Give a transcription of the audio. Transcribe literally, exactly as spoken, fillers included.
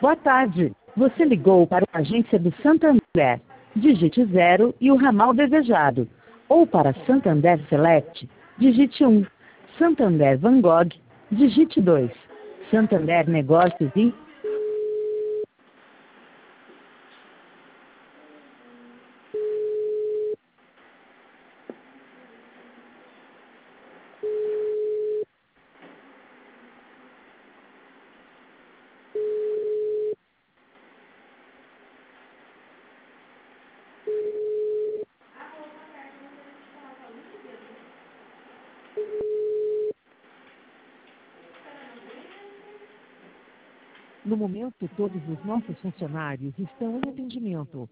Boa tarde. Você ligou para a agência do Santander. Digite zero e o ramal desejado. Ou para Santander Select, digite um. Santander Van Gogh, digite dois. Santander Negócios e... No momento, todos os nossos funcionários estão em atendimento.